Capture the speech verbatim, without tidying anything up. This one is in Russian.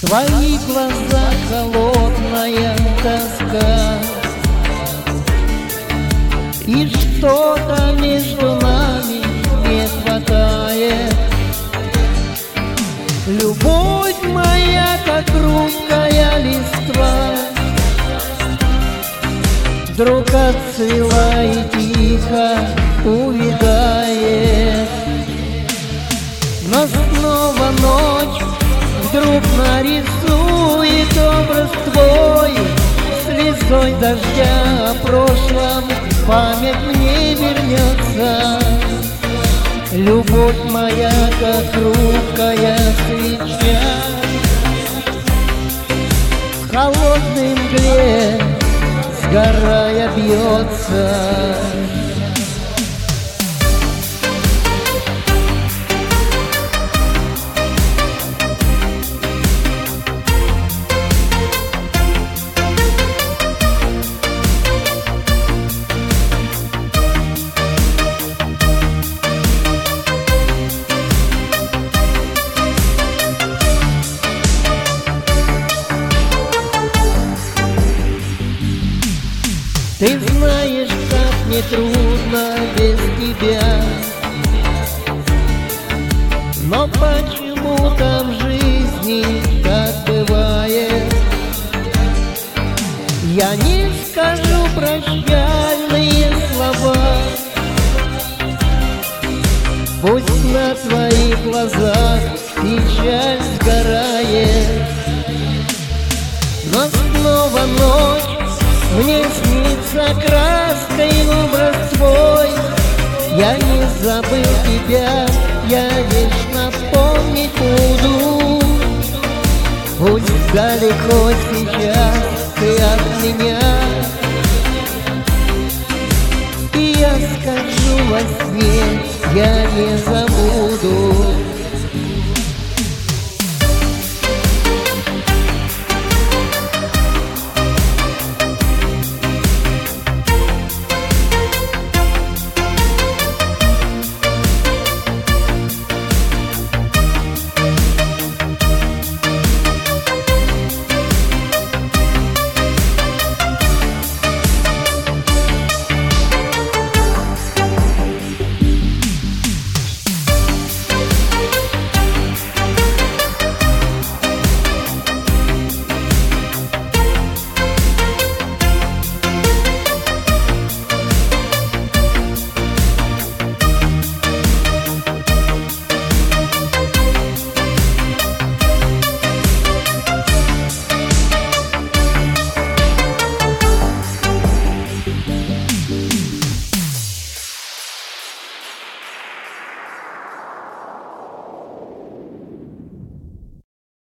твои глаза холодная тоска, и что-то между нами не хватает. Любовь моя, как хрупкая листва, вдруг отцвела и тихо увядает. Но снова ночь вдруг нарисует образ твой, слезой дождя о прошлом память мне вернется. Любовь моя, как хрупкая свеча, в холодной мгле сгорая бьется. Ты знаешь, как мне трудно без тебя, но почему-то в жизни так бывает. Я не скажу прощальные слова, пусть на твоих глазах печаль сгорает. Но снова ночь мне снится краской образ твой. Я не забыл тебя, я вечно помнить буду. Пусть далеко сейчас ты от меня, и я скажу во сне, я не забуду.